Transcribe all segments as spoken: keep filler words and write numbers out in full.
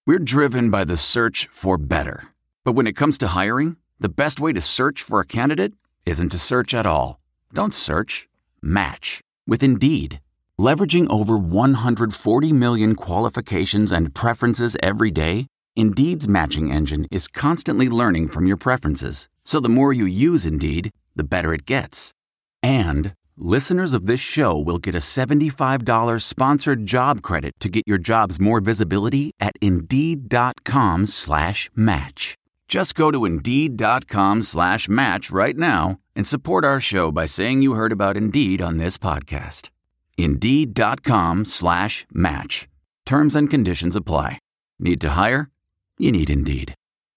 We're driven by the search for better. But when it comes to hiring, the best way to search for a candidate isn't to search at all. Don't search. Match with Indeed. Leveraging over one hundred forty million qualifications and preferences every day, Indeed's matching engine is constantly learning from your preferences. So the more you use Indeed, the better it gets. And listeners of this show will get a seventy-five dollars sponsored job credit to get your jobs more visibility at Indeed.com slash match. Just go to Indeed.com slash match right now and support our show by saying you heard about Indeed on this podcast. Indeed.com slash match. Terms and conditions apply. Need to hire? You need Indeed.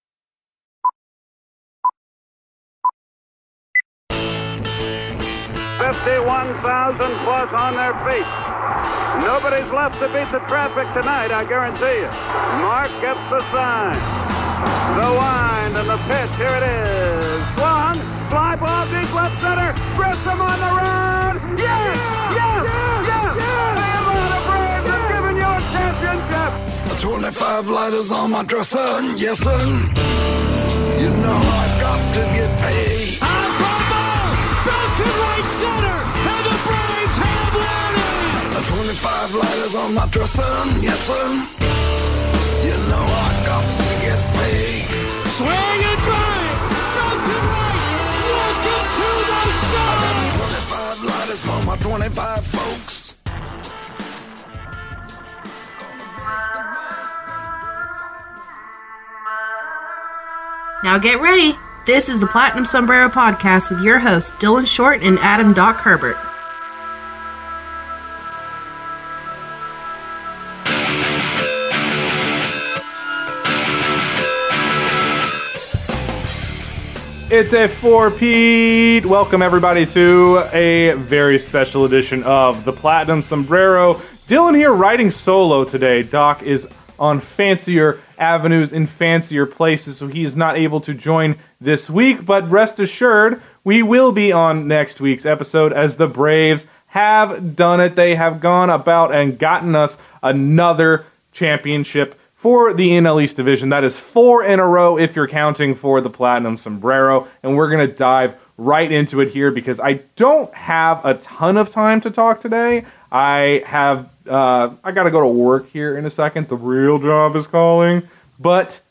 fifty-one thousand plus on their feet. Nobody's left to beat the traffic tonight, I guarantee you. Mark gets the sign. The wind and the pitch, here it is. Swung, fly ball deep left center. Grissom on the run. Yes! Yes! Yes! Yes! The Atlanta Braves have given you a championship. twenty-five lighters on my dresser, yes sir. You know I got to get paid. Out from ball, back to right center, and the Braves have won it. twenty-five lighters on my dresser, yes sir. You know I got to get paid. Swing and drive, back to right, welcome to the show. I got twenty-five lighters for my twenty-five folks. Now get ready. This is the Platinum Sombrero Podcast with your hosts, Dylan Short and Adam Doc Herbert. It's a four-peat. Welcome, everybody, to a very special edition of the Platinum Sombrero. Dylan here writing solo today. Doc is on fancier avenues in fancier places, so he is not able to join this week. But rest assured, we will be on next week's episode as the Braves have done it. They have gone about and gotten us another championship for the N L East division. That is four in a row if you're counting for the Platinum Sombrero. And we're going to dive right into it here because I don't have a ton of time to talk today. I have, uh, I got to go to work here in a second. The real job is calling. But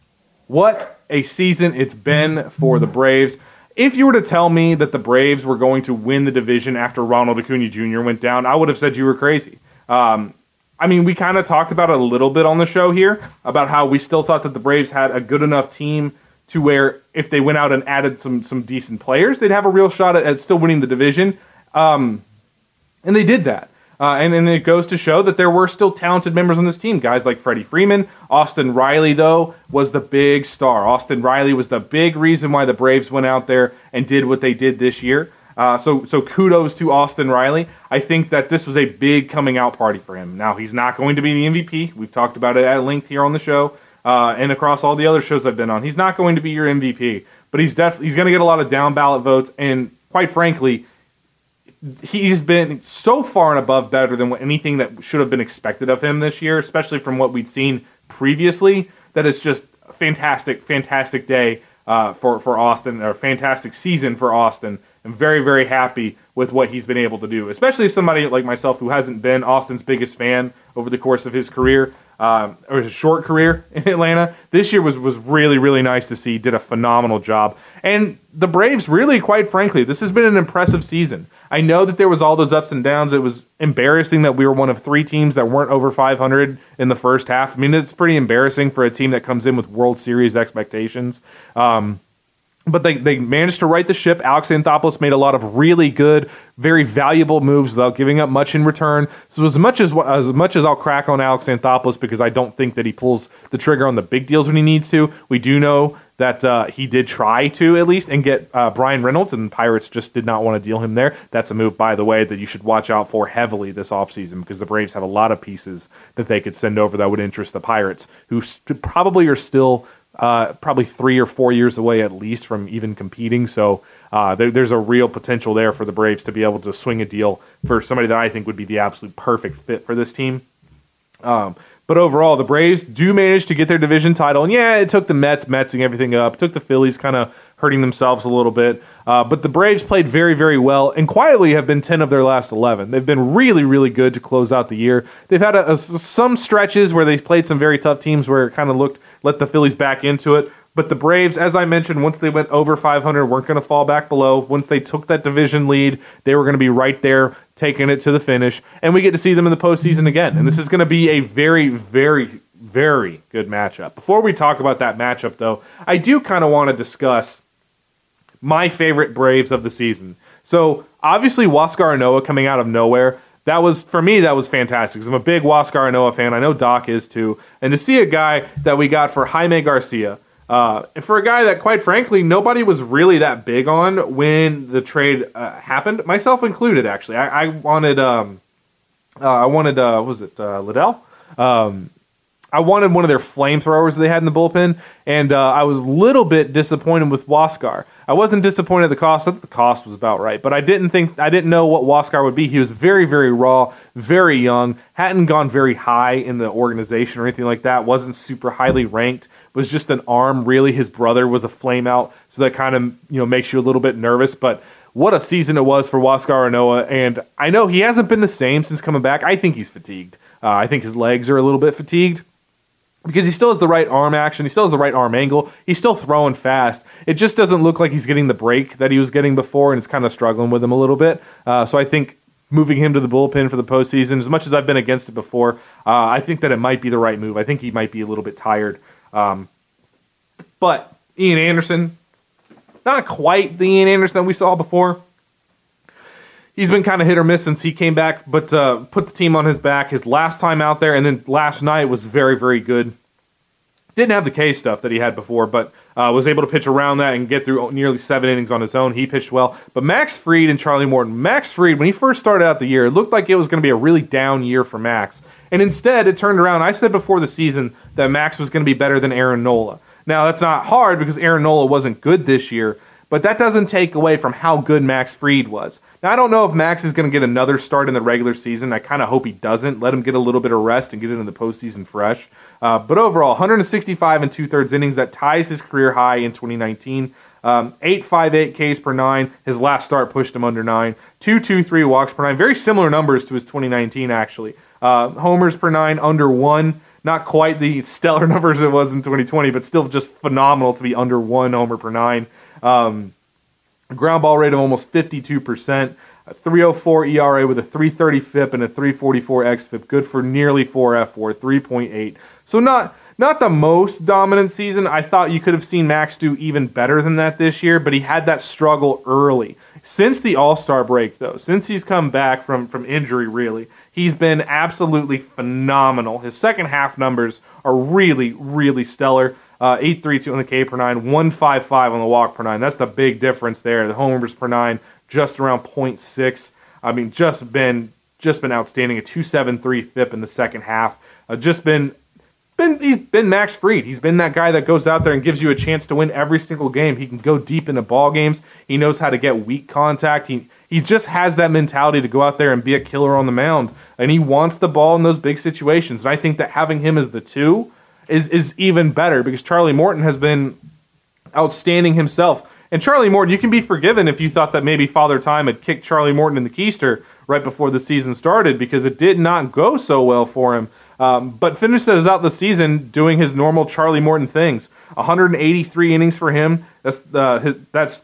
what a season it's been for the Braves. If you were to tell me that the Braves were going to win the division after Ronald Acuna Junior went down, I would have said you were crazy. Um, I mean, we kind of talked about it a little bit on the show here, about how we still thought that the Braves had a good enough team to where if they went out and added some some decent players, they'd have a real shot at, at still winning the division. Um, and they did that. Uh, and, and it goes to show that there were still talented members on this team. Guys like Freddie Freeman. Austin Riley, though, was the big star. Austin Riley was the big reason why the Braves went out there and did what they did this year. Uh, so so kudos to Austin Riley. I think that this was a big coming out party for him. Now, he's not going to be the M V P. We've talked about it at length here on the show uh, and across all the other shows I've been on. He's not going to be your M V P, but he's definitely he's going to get a lot of down ballot votes. And quite frankly, he's been so far and above better than what anything that should have been expected of him this year, especially from what we'd seen previously, that it's just a fantastic, fantastic day uh, for, for Austin, or a fantastic season for Austin. I'm very, very happy with what he's been able to do, especially somebody like myself who hasn't been Austin's biggest fan over the course of his career, uh, or his short career in Atlanta. This year was, was really, really nice to see. He did a phenomenal job. And the Braves, really, quite frankly, this has been an impressive season. I know that there was all those ups and downs. It was embarrassing that we were one of three teams that weren't over five hundred in the first half. I mean, it's pretty embarrassing for a team that comes in with World Series expectations. Um, But they, they managed to right the ship. Alex Anthopoulos made a lot of really good, very valuable moves without giving up much in return. So as much as as much as I'll crack on Alex Anthopoulos because I don't think that he pulls the trigger on the big deals when he needs to, we do know that uh, he did try to at least and get uh, Brian Reynolds, and the Pirates just did not want to deal him there. That's a move, by the way, that you should watch out for heavily this offseason because the Braves have a lot of pieces that they could send over that would interest the Pirates, who st- probably are still Uh, probably three or four years away at least from even competing. So uh, there, there's a real potential there for the Braves to be able to swing a deal for somebody that I think would be the absolute perfect fit for this team. Um, But overall, the Braves do manage to get their division title. And yeah, it took the Mets messing everything up. It took the Phillies kind of hurting themselves a little bit. Uh, but the Braves played very, very well and quietly have been ten of their last eleven. They've been really, really good to close out the year. They've had a, a, some stretches where they played some very tough teams where it kind of looked, let the Phillies back into it. But the Braves, as I mentioned, once they went over five hundred, weren't going to fall back below. Once they took that division lead, they were going to be right there, taking it to the finish. And we get to see them in the postseason again. And this is going to be a very, very, very good matchup. Before we talk about that matchup, though, I do kind of want to discuss my favorite Braves of the season. So, obviously, Huascar Ynoa coming out of nowhere. That was, for me, that was fantastic. Because I'm a big Huascar Ynoa fan. I know Doc is, too. And to see a guy that we got for Jaime Garcia, Uh, for a guy that, quite frankly, nobody was really that big on when the trade uh, happened, myself included. Actually, I, I wanted, um, uh, I wanted, uh, what was it, uh, Liddell? Um, I wanted one of their flamethrowers they had in the bullpen, and uh, I was a little bit disappointed with Huascar. I wasn't disappointed at the cost. I thought the cost was about right, but I didn't think I didn't know what Huascar would be. He was very, very raw, very young, hadn't gone very high in the organization or anything like that. Wasn't super highly ranked. Was just an arm, really. His brother was a flameout, so that kind of, you know, makes you a little bit nervous. But what a season it was for Huascar Ynoa, and I know he hasn't been the same since coming back. I think he's fatigued. Uh, I think his legs are a little bit fatigued because he still has the right arm action. He still has the right arm angle. He's still throwing fast. It just doesn't look like he's getting the break that he was getting before, and it's kind of struggling with him a little bit. Uh, so I think moving him to the bullpen for the postseason, as much as I've been against it before, uh, I think that it might be the right move. I think he might be a little bit tired. Um, but Ian Anderson, not quite the Ian Anderson that we saw before. He's been kind of hit or miss since he came back, but uh, put the team on his back his last time out there, and then last night was very, very good. Didn't have the K stuff that he had before, but uh, was able to pitch around that and get through nearly seven innings on his own. He pitched well. But Max Fried and Charlie Morton. Max Fried, when he first started out the year, it looked like it was going to be a really down year for Max. And instead, it turned around. I said before the season that Max was going to be better than Aaron Nola. Now, that's not hard because Aaron Nola wasn't good this year, but that doesn't take away from how good Max Fried was. Now, I don't know if Max is going to get another start in the regular season. I kind of hope he doesn't. Let him get a little bit of rest and get into the postseason fresh. Uh, but overall, one sixty-five and two-thirds innings. That ties his career high in twenty nineteen. Um, eight point five eight Ks per nine. His last start pushed him under nine. two point two three walks per nine. Very similar numbers to his twenty nineteen, actually. Uh, homers per nine, under one. Not quite the stellar numbers it was in twenty twenty, but still just phenomenal to be under one homer per nine. Um, ground ball rate of almost fifty-two percent. A three oh four E R A with a three thirty F I P and a three forty-four X F I P. Good for nearly four F four, three point eight. So not not the most dominant season. I thought you could have seen Max do even better than that this year, but he had that struggle early. Since the All-Star break, though, since he's come back from, from injury, really, he's been absolutely phenomenal. His second half numbers are really, really stellar. Uh, eight thirty-two on the K per nine, one fifty-five on the walk per nine. That's the big difference there. The homers per nine, just around point six. I mean, just been just been outstanding. A two seventy-three F I P in the second half. Uh, just been, been he's been Max Fried. He's been that guy that goes out there and gives you a chance to win every single game. He can go deep into ball games. He knows how to get weak contact. He he just has that mentality to go out there and be a killer on the mound. And he wants the ball in those big situations. And I think that having him as the two is is even better because Charlie Morton has been outstanding himself. And Charlie Morton, you can be forgiven if you thought that maybe Father Time had kicked Charlie Morton in the keister right before the season started because it did not go so well for him. Um, but finishes out the season doing his normal Charlie Morton things. one eighty-three innings for him. That's uh, his, that's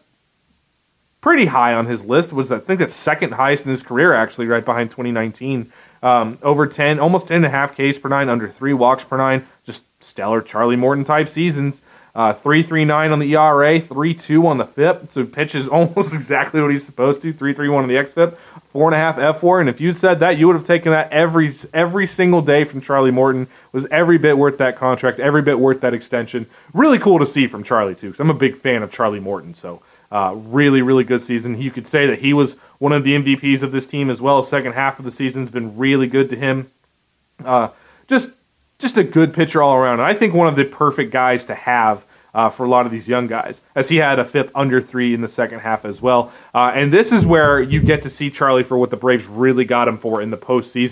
pretty high on his list. Was I think that's second highest in his career, actually, right behind twenty nineteen. Um, over ten, almost ten and a half Ks per nine, under three walks per nine. Just stellar Charlie Morton type seasons. Uh, three point three nine on the E R A, three point two on the F I P. So pitches almost exactly what he's supposed to. three point three one on the X F I P, four point five F four. And if you'd said that, you would have taken that every every single day from Charlie Morton. Was every bit worth that contract, every bit worth that extension. Really cool to see from Charlie, too, because I'm a big fan of Charlie Morton. So uh, really, really good season. You could say that he was one of the M V Ps of this team as well. Second half of the season has been really good to him. Uh, just, just a good pitcher all around. And I think one of the perfect guys to have Uh, for a lot of these young guys, as he had a F I P under three in the second half as well. Uh, and this is where you get to see Charlie for what the Braves really got him for in the postseason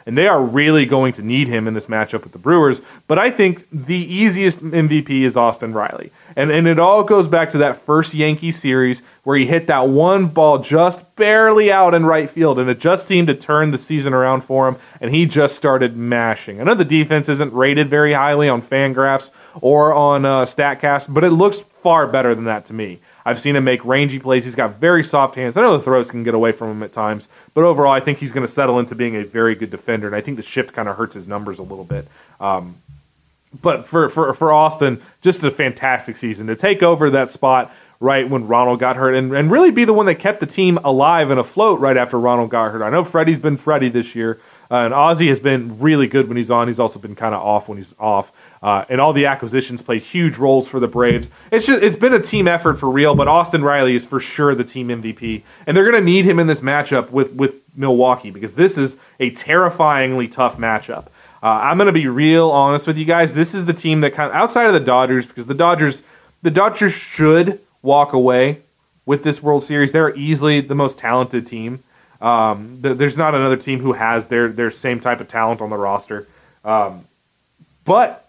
and they are really going to need him in this matchup with the Brewers. But I think the easiest M V P is Austin Riley. And, and it all goes back to that first Yankee series where he hit that one ball just barely out in right field, and it just seemed to turn the season around for him, and he just started mashing. I know the defense isn't rated very highly on Fangraphs or on uh, StatCast, but it looks far better than that to me. I've seen him make rangy plays. He's got very soft hands. I know the throws can get away from him at times, but overall I think he's going to settle into being a very good defender, and I think the shift kind of hurts his numbers a little bit. Um, but for, for, for Austin, just a fantastic season. To take over that spot right when Ronald got hurt and, and really be the one that kept the team alive and afloat right after Ronald got hurt. I know Freddie's been Freddie this year, uh, and Ozzie has been really good when he's on. He's also been kind of off when he's off. Uh, and all the acquisitions play huge roles for the Braves. It's just it's been a team effort for real, but Austin Riley is for sure the team M V P. And they're going to need him in this matchup with, with Milwaukee because this is a terrifyingly tough matchup. Uh, I'm going to be real honest with you guys. This is the team that kind of, outside of the Dodgers, because the Dodgers, the Dodgers should walk away with this World Series. They're easily the most talented team. Um, th- there's not another team who has their their same type of talent on the roster. Um, but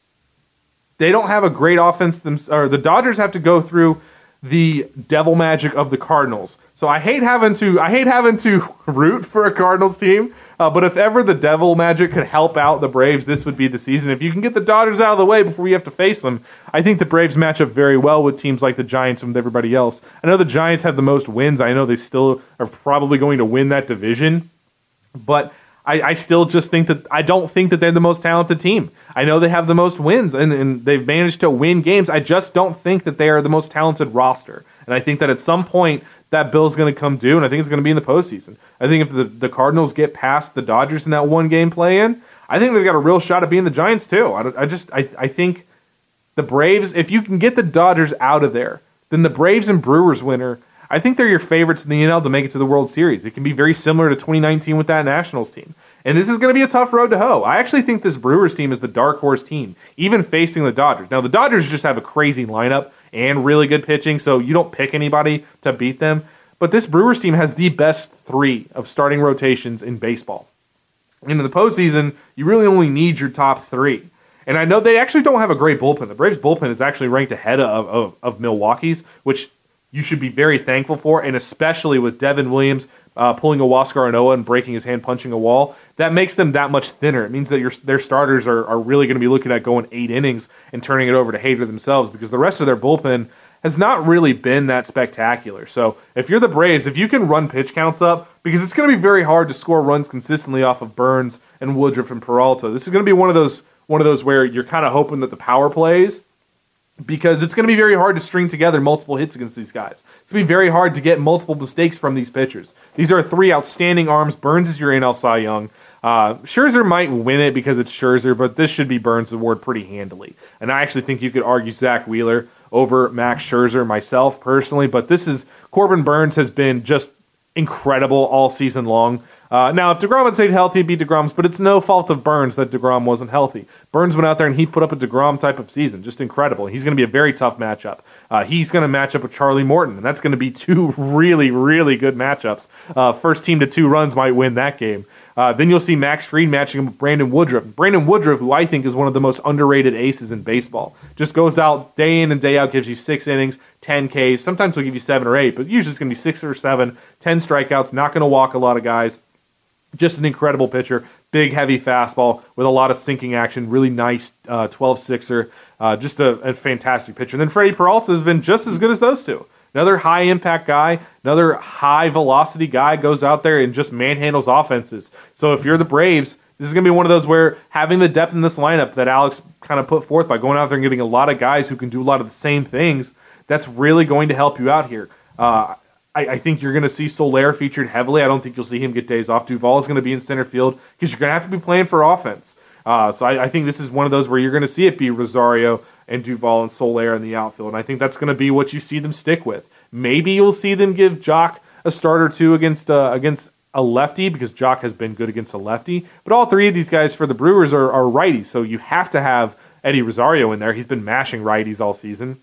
they don't have a great offense. Them- or the Dodgers have to go through the devil magic of the Cardinals. So I hate having to I hate having to root for a Cardinals team. Uh, but if ever the devil magic could help out the Braves, this would be the season. If you can get the Dodgers out of the way before you have to face them, I think the Braves match up very well with teams like the Giants and with everybody else. I know the Giants have the most wins. I know they still are probably going to win that division. But I, I still just think that I don't think that they're the most talented team. I know they have the most wins and, and they've managed to win games. I just don't think that they are the most talented roster. And I think that at some point that bill's going to come due, and I think it's going to be in the postseason. I think if the, the Cardinals get past the Dodgers in that one game play-in, I think they've got a real shot at being the Giants too. I, I just I, I think the Braves, if you can get the Dodgers out of there, then the Braves and Brewers winner, I think they're your favorites in the N L to make it to the World Series. It can be very similar to twenty nineteen with that Nationals team. And this is going to be a tough road to hoe. I actually think this Brewers team is the dark horse team, even facing the Dodgers. Now, the Dodgers just have a crazy lineup and really good pitching, so you don't pick anybody to beat them. But this Brewers team has the best three of starting rotations in baseball. And in the postseason, you really only need your top three. And I know they actually don't have a great bullpen. The Braves' bullpen is actually ranked ahead of, of, of Milwaukee's, which you should be very thankful for, and especially with Devin Williams uh, pulling a Huascar Ynoa and breaking his hand punching a wall. That makes them that much thinner. It means that your, their starters are, are really going to be looking at going eight innings and turning it over to Hader themselves because the rest of their bullpen has not really been that spectacular. So if you're the Braves, if you can run pitch counts up, because it's going to be very hard to score runs consistently off of Burns and Woodruff and Peralta. This is going to be one of those one of those where you're kind of hoping that the power plays, because it's going to be very hard to string together multiple hits against these guys. It's going to be very hard to get multiple mistakes from these pitchers. These are three outstanding arms. Burns is your A L Cy Young. Uh, Scherzer might win it because it's Scherzer, but this should be Burns' award pretty handily. And I actually think you could argue Zach Wheeler over Max Scherzer myself personally, but this is Corbin Burns has been just incredible all season long. Uh, now, if DeGrom had stayed healthy, he'd beat DeGrom's, but it's no fault of Burns that DeGrom wasn't healthy. Burns went out there and he put up a DeGrom type of season, just incredible. He's going to be a very tough matchup. Uh, he's going to match up with Charlie Morton, and that's going to be two really, really good matchups. Uh, first team to two runs might win that game. Uh, then you'll see Max Fried matching him with Brandon Woodruff. Brandon Woodruff, who I think is one of the most underrated aces in baseball, just goes out day in and day out, gives you six innings, ten Ks. Sometimes he'll give you seven or eight, but usually it's going to be six or seven, ten strikeouts, not going to walk a lot of guys. Just an incredible pitcher, big, heavy fastball with a lot of sinking action, really nice uh, twelve-sixer, uh, just a, a fantastic pitcher. And then Freddie Peralta has been just as good as those two. Another high-impact guy, another high-velocity guy goes out there and just manhandles offenses. So if you're the Braves, this is going to be one of those where having the depth in this lineup that Alex kind of put forth by going out there and getting a lot of guys who can do a lot of the same things, that's really going to help you out here. Uh, I, I think you're going to see Soler featured heavily. I don't think you'll see him get days off. Duvall is going to be in center field because you're going to have to be playing for offense. Uh, so I, I think this is one of those where you're going to see it be Rosario and Duvall and Soler in the outfield. And I think that's going to be what you see them stick with. Maybe you'll see them give Jock a start or two against uh, against a lefty because Jock has been good against a lefty. But all three of these guys for the Brewers are, are righties, so you have to have Eddie Rosario in there. He's been mashing righties all season.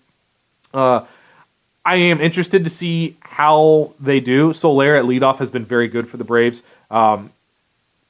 Uh, I am interested to see how they do. Soler at leadoff has been very good for the Braves. Um,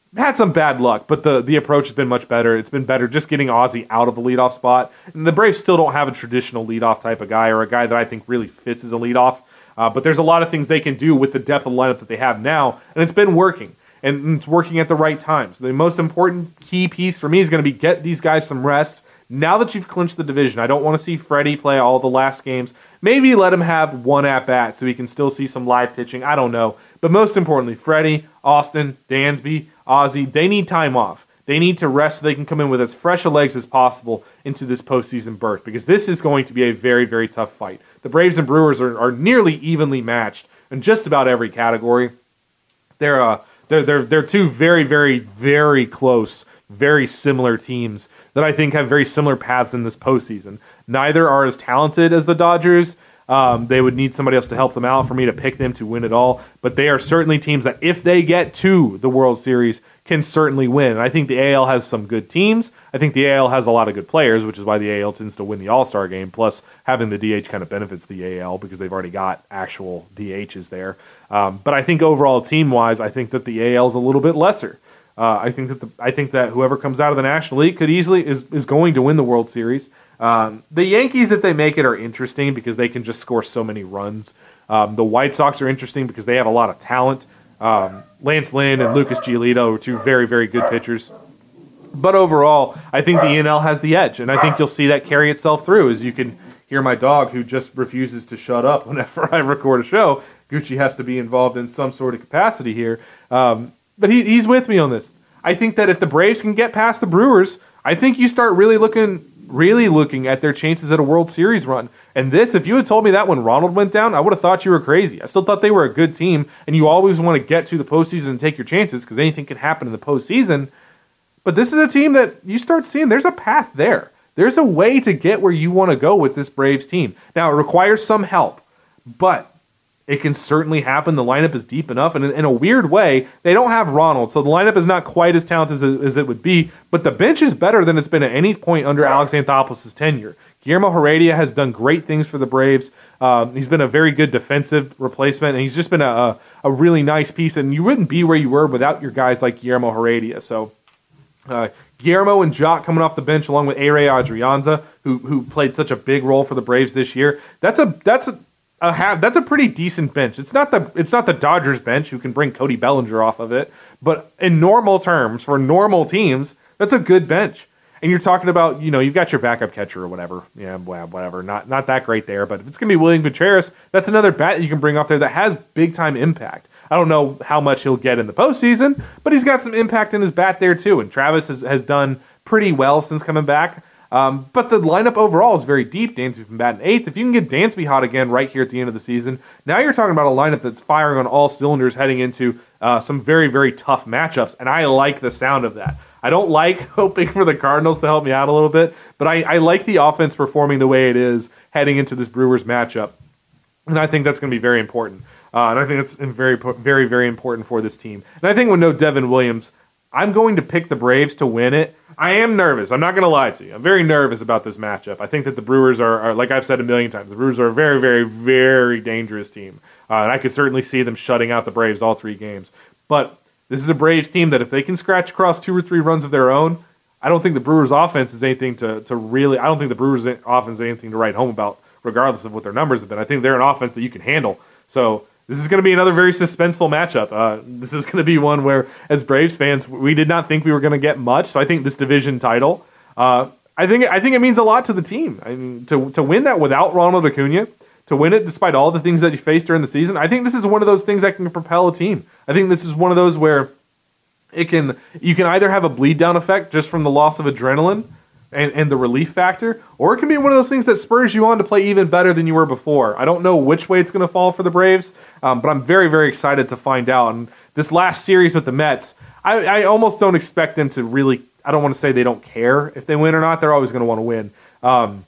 had some bad luck, but the, the approach has been much better. It's been better just getting Ozzie out of the leadoff spot. And the Braves still don't have a traditional leadoff type of guy or a guy that I think really fits as a leadoff. Uh, but there's a lot of things they can do with the depth of lineup that they have now, and it's been working. And it's working at the right times. The most important key piece for me is going to be get these guys some rest. Now that you've clinched the division, I don't want to see Freddie play all the last games. Maybe let him have one at-bat so he can still see some live pitching. I don't know. But most importantly, Freddie, Austin, Dansby, Ozzie, they need time off. They need to rest so they can come in with as fresh a legs as possible into this postseason berth, because this is going to be a very, very tough fight. The Braves and Brewers are, are nearly evenly matched in just about every category. They're uh, they're they're they're two very, very, very close, very similar teams that I think have very similar paths in this postseason. Neither are as talented as the Dodgers. Um, they would need somebody else to help them out for me to pick them to win it all. But they are certainly teams that, if they get to the World Series, can certainly win. And I think the A L has some good teams. I think the A L has a lot of good players, which is why the A L tends to win the All-Star game. Plus, having the D H kind of benefits the A L because they've already got actual D Hs there. Um, but I think overall, team-wise, I think that the A L is a little bit lesser. Uh, I think that the I think that whoever comes out of the National League could easily is is going to win the World Series. Um, the Yankees, if they make it, are interesting because they can just score so many runs. Um, the White Sox are interesting because they have a lot of talent. Um, Lance Lynn and Lucas Giolito are two very, very good pitchers. But overall, I think the N L has the edge, and I think you'll see that carry itself through, as you can hear my dog, who just refuses to shut up whenever I record a show. Gucci has to be involved in some sort of capacity here. Um, but he, he's with me on this. I think that if the Braves can get past the Brewers, I think you start really looking really looking at their chances at a World Series run. And this, if you had told me that when Ronald went down, I would have thought you were crazy. I still thought they were a good team, and you always want to get to the postseason and take your chances because anything can happen in the postseason. But this is a team that you start seeing there's a path there. There's a way to get where you want to go with this Braves team. Now, it requires some help, but it can certainly happen. The lineup is deep enough, and in, in a weird way, they don't have Ronald, so the lineup is not quite as talented as it, as it would be, but the bench is better than it's been at any point under Alex Anthopoulos' tenure. Guillermo Heredia has done great things for the Braves. Um, he's been a very good defensive replacement, and he's just been a, a, a really nice piece, and you wouldn't be where you were without your guys like Guillermo Heredia. So uh, Guillermo and Jock coming off the bench along with A-Ray Adrianza, who who played such a big role for the Braves this year. That's a that's a A have, that's a pretty decent bench. It's not the it's not the Dodgers bench who can bring Cody Bellinger off of it, but in normal terms, for normal teams, that's a good bench. And you're talking about, you know, you've got your backup catcher or whatever. Yeah, whatever. Not not that great there, but if it's going to be William Contreras, that's another bat you can bring off there that has big-time impact. I don't know how much he'll get in the postseason, but he's got some impact in his bat there too. And Travis has, has done pretty well since coming back. Um, but the lineup overall is very deep. Dansby from batting eighth. If you can get Dansby hot again right here at the end of the season, now you're talking about a lineup that's firing on all cylinders heading into uh, some very, very tough matchups, and I like the sound of that. I don't like hoping for the Cardinals to help me out a little bit, but I, I like the offense performing the way it is heading into this Brewers matchup, and I think that's going to be very important. Uh, and I think that's very, very, very important for this team. And I think with no Devin Williams, I'm going to pick the Braves to win it. I am nervous. I'm not going to lie to you. I'm very nervous about this matchup. I think that the Brewers are, are, like I've said a million times, the Brewers are a very, very, very dangerous team. Uh, and I could certainly see them shutting out the Braves all three games. But this is a Braves team that if they can scratch across two or three runs of their own, I don't think the Brewers' offense is anything to, to really – I don't think the Brewers' offense is anything to write home about, regardless of what their numbers have been. I think they're an offense that you can handle. So this is going to be another very suspenseful matchup. Uh, this is going to be one where, as Braves fans, we did not think we were going to get much. So I think this division title, uh, I think I think it means a lot to the team. I mean, to to win that without Ronald Acuna, to win it despite all the things that you faced during the season, I think this is one of those things that can propel a team. I think this is one of those where it can you can either have a bleed down effect just from the loss of adrenaline and, and the relief factor, or it can be one of those things that spurs you on to play even better than you were before. I don't know which way it's going to fall for the Braves, um, but I'm very, very excited to find out. And this last series with the Mets, I, I almost don't expect them to really, I don't want to say they don't care if they win or not. They're always going to want to win. Um,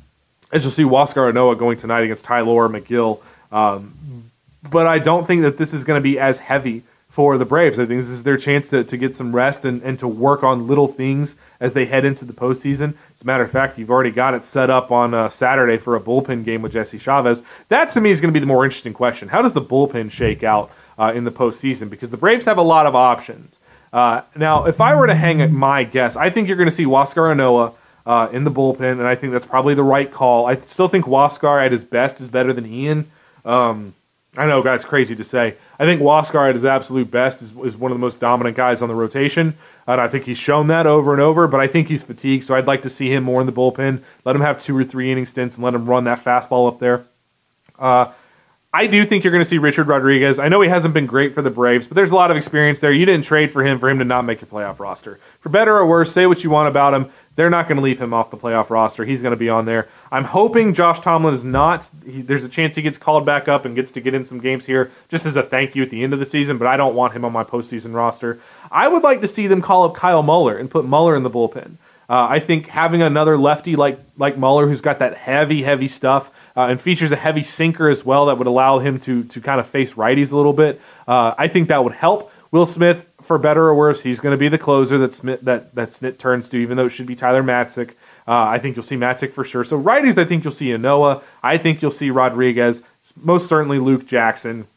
as you'll see, Huascar Ynoa going tonight against Tylor McGill. Um, but I don't think that this is going to be as heavy for the Braves. I think this is their chance to, to get some rest and, and to work on little things as they head into the postseason. As a matter of fact, you've already got it set up on uh, Saturday for a bullpen game with Jesse Chavez. That, to me, is going to be the more interesting question. How does the bullpen shake out uh, in the postseason? Because the Braves have a lot of options. Uh, now, if I were to hang my guess, I think you're going to see Huascar Ynoa uh, in the bullpen, and I think that's probably the right call. I still think Huascar at his best is better than Ian. Um, I know, guys, crazy to say. I think Huascar at his absolute best is, is one of the most dominant guys on the rotation, and I think he's shown that over and over, but I think he's fatigued, so I'd like to see him more in the bullpen. Let him have two or three inning stints and let him run that fastball up there. Uh, I do think you're going to see Richard Rodriguez. I know he hasn't been great for the Braves, but there's a lot of experience there. You didn't trade for him for him to not make your playoff roster. For better or worse, say what you want about him. They're not going to leave him off the playoff roster. He's going to be on there. I'm hoping Josh Tomlin is not. He, there's a chance he gets called back up and gets to get in some games here just as a thank you at the end of the season, but I don't want him on my postseason roster. I would like to see them call up Kyle Muller and put Muller in the bullpen. Uh, I think having another lefty like like Muller who's got that heavy, heavy stuff uh, and features a heavy sinker as well that would allow him to to kind of face righties a little bit, uh, I think that would help. Will Smith, for better or worse, he's going to be the closer that Smith, that, that Snit turns to, even though it should be Tyler Matzik. Uh, I think you'll see Matzik for sure. So righties, I think you'll see Ynoa. I think you'll see Rodriguez. Most certainly Luke Jackson.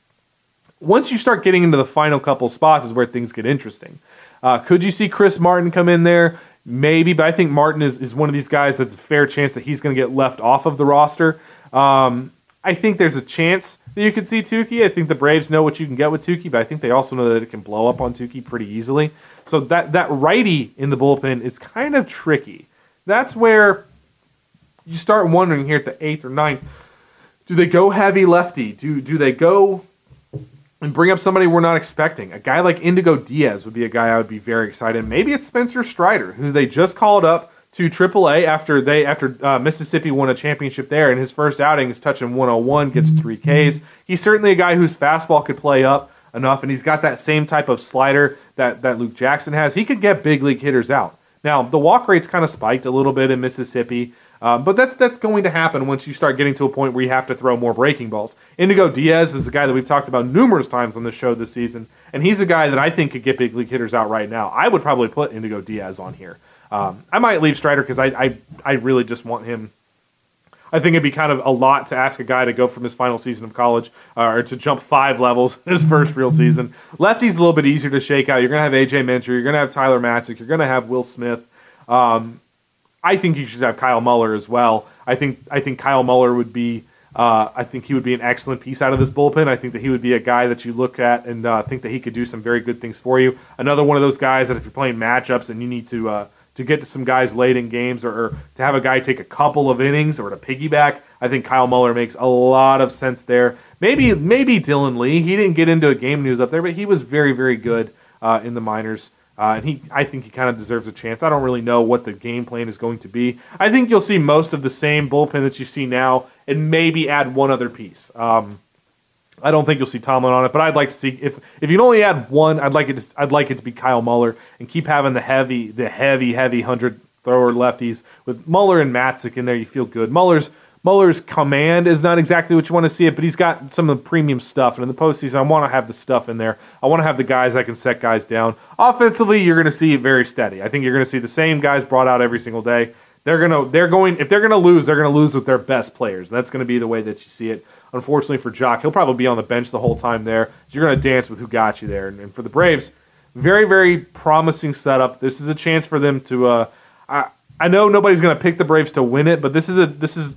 Once you start getting into the final couple spots is where things get interesting. Uh, could you see Chris Martin come in there? Maybe, but I think Martin is, is one of these guys that's a fair chance that he's going to get left off of the roster. Um, I think there's a chance that you could see Tukey. I think the Braves know what you can get with Tukey, but I think they also know that it can blow up on Tukey pretty easily. So that, that righty in the bullpen is kind of tricky. That's where you start wondering here at the eighth or ninth, do they go heavy lefty? Do do they go and bring up somebody we're not expecting? A guy like Indigo Diaz would be a guy I would be very excited. Maybe it's Spencer Strider, who they just called up to triple A after they after uh, Mississippi won a championship there, and his first outing is touching one oh one, gets three Ks. He's certainly a guy whose fastball could play up enough, and he's got that same type of slider that, that Luke Jackson has. He could get big league hitters out. Now, the walk rate's kind of spiked a little bit in Mississippi, uh, but that's that's going to happen once you start getting to a point where you have to throw more breaking balls. Indigo Diaz is a guy that we've talked about numerous times on the show this season, and he's a guy that I think could get big league hitters out right now. I would probably put Indigo Diaz on here. Um, I might leave Strider because I, I I really just want him. I think it'd be kind of a lot to ask a guy to go from his final season of college uh, or to jump five levels in his first real season. Lefty's a little bit easier to shake out. You're going to have A J Minter. You're going to have Tyler Matzik. You're going to have Will Smith. Um, I think you should have Kyle Muller as well. I think I think Kyle Muller would be. Uh, I think he would be an excellent piece out of this bullpen. I think that he would be a guy that you look at and uh, think that he could do some very good things for you. Another one of those guys that if you're playing matchups and you need to. Uh, to get to some guys late in games or, or to have a guy take a couple of innings or to piggyback, I think Kyle Muller makes a lot of sense there. Maybe maybe Dylan Lee. He didn't get into a game news up there, but he was very, very good uh, in the minors. Uh, and he, I think he kind of deserves a chance. I don't really know what the game plan is going to be. I think you'll see most of the same bullpen that you see now and maybe add one other piece. Um, I don't think you'll see Tomlin on it, but I'd like to see if if you can only add one, I'd like it to, I'd like it to be Kyle Muller and keep having the heavy the heavy heavy hundred thrower lefties with Muller and Matzik in there. You feel good. Muller's Muller's command is not exactly what you want to see it, but he's got some of the premium stuff. And in the postseason, I want to have the stuff in there. I want to have the guys that can set guys down. Offensively, you're going to see it very steady. I think you're going to see the same guys brought out every single day. They're gonna they're going if they're going to lose, they're going to lose with their best players. And that's going to be the way that you see it. Unfortunately for Jock, he'll probably be on the bench the whole time there. You're going to dance with who got you there. And, and for the Braves, very, very promising setup. This is a chance for them to. Uh, I I know nobody's going to pick the Braves to win it, but this is a this is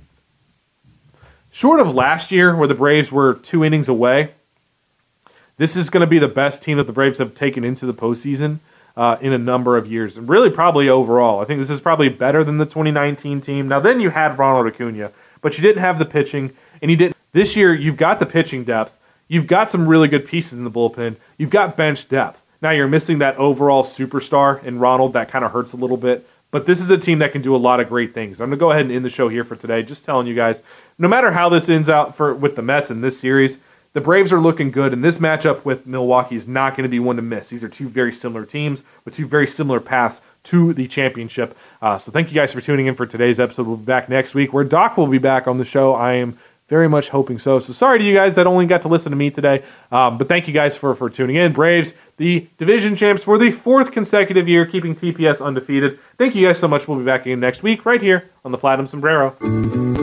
short of last year where the Braves were two innings away. This is going to be the best team that the Braves have taken into the postseason uh, in a number of years, and really probably overall. I think this is probably better than the twenty nineteen team. Now then, you had Ronald Acuna, but you didn't have the pitching, and you didn't. This year, you've got the pitching depth. You've got some really good pieces in the bullpen. You've got bench depth. Now you're missing that overall superstar in Ronald. That kind of hurts a little bit. But this is a team that can do a lot of great things. I'm going to go ahead and end the show here for today. Just telling you guys, no matter how this ends out for with the Mets in this series, the Braves are looking good, and this matchup with Milwaukee is not going to be one to miss. These are two very similar teams with two very similar paths to the championship. Uh, so thank you guys for tuning in for today's episode. We'll be back next week where Doc will be back on the show. I am very much hoping so. So sorry to you guys that only got to listen to me today. Um, but thank you guys for, for tuning in. Braves, the division champs for the fourth consecutive year, keeping T P S undefeated. Thank you guys so much. We'll be back again next week right here on the Platinum Sombrero.